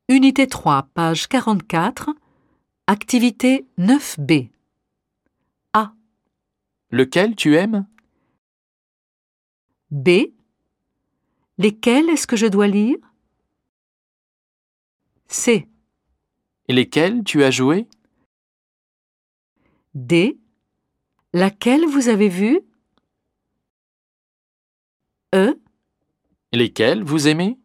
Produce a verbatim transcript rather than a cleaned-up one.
Unité trois, page quarante-quatre, activité neuf B. A. Lequel tu aimes? B. Lesquels est-ce que je dois lire? C. Et lesquels tu as joué? D. Laquelle vous avez vue? E. Et lesquels vous aimez?